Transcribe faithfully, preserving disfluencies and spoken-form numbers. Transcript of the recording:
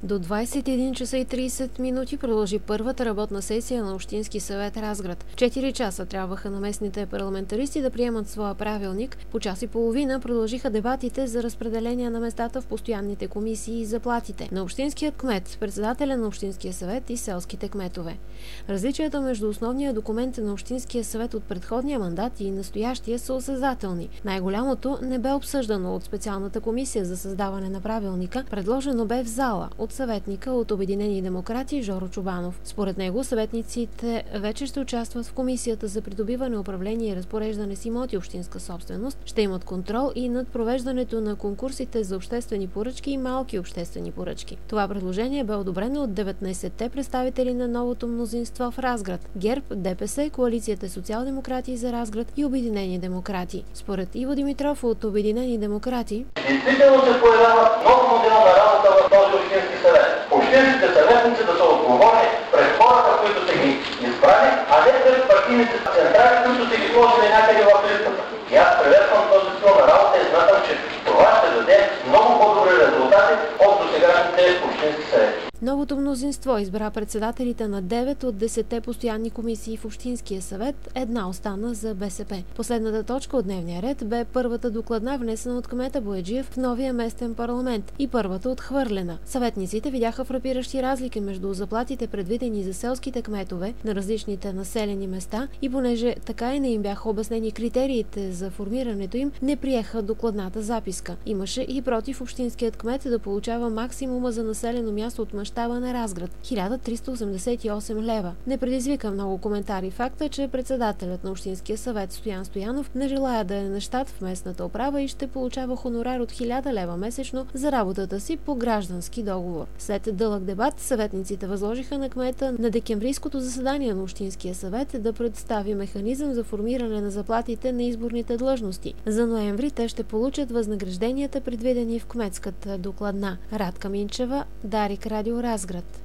До двадесет и един часа и тридесет минути продължи първата работна сесия на Общински съвет Разград. Четири часа трябваха на местните парламентаристи да приемат своя правилник. По час и половина продължиха дебатите за разпределение на местата в постоянните комисии и заплатите на общинският кмет, председателя на Общинския съвет и селските кметове. Различията между основния документ на Общинския съвет от предходния мандат и настоящия са осезателни. Най-голямото не бе обсъждано от специалната комисия за създаване на правилника, предложено бе в зала от съветника от Обединени демократи Жоро Чобанов. Според него съветниците вече ще участват в комисията за придобиване, управление и разпореждане с имоти общинска собственост, ще имат контрол и над провеждането на конкурсите за обществени поръчки и малки обществени поръчки. Това предложение бе одобрено от деветнадесетте представители на новото мнозинство в Разград – ГЕРБ, ДПС, Коалицията социал-демократи за Разград и Обединени демократи. Според Иво Димитров от Обединени демократи, действително се появява нов модел на работа в този общински съвет. Общинските съветници да са отговорни пред хората, които са ги избрали, а не пред партийните централи, които са ги сложили някъде в листата. И аз приветствам този стил на работа и смятам, че това ще даде много по-добри резултати от досегашните общински съвети. Новото мнозинство избра председателите на девет от десетте постоянни комисии в Общинския съвет, една остана за БСП. Последната точка от дневния ред бе първата докладна, внесена от кмета Бояджиев в новия местен парламент и първата отхвърлена. Съветниците видяха фрапиращи разлики между заплатите, предвидени за селските кметове на различните населени места, и понеже така и не им бяха обяснени критериите за формирането им, не приеха докладната записка. Имаше и против общинският кмет да получава максимума за населено място от мащаба на Разград – хиляда триста осемдесет и осем лева. Не предизвика много коментари факта, че председателят на Общинския съвет Стоян Стоянов не желая да е на щат в местната управа и ще получава хонорар от хиляда лева месечно за работата си по граждански договор. След дълъг дебат, съветниците възложиха на кмета на декемврийското заседание на Общинския съвет да представи механизъм за формиране на заплатите на изборните длъжности. За ноември те ще получат възнагражденията, предвидени в кметската докладна. Радка Минчева, Дарик, Радио Разград.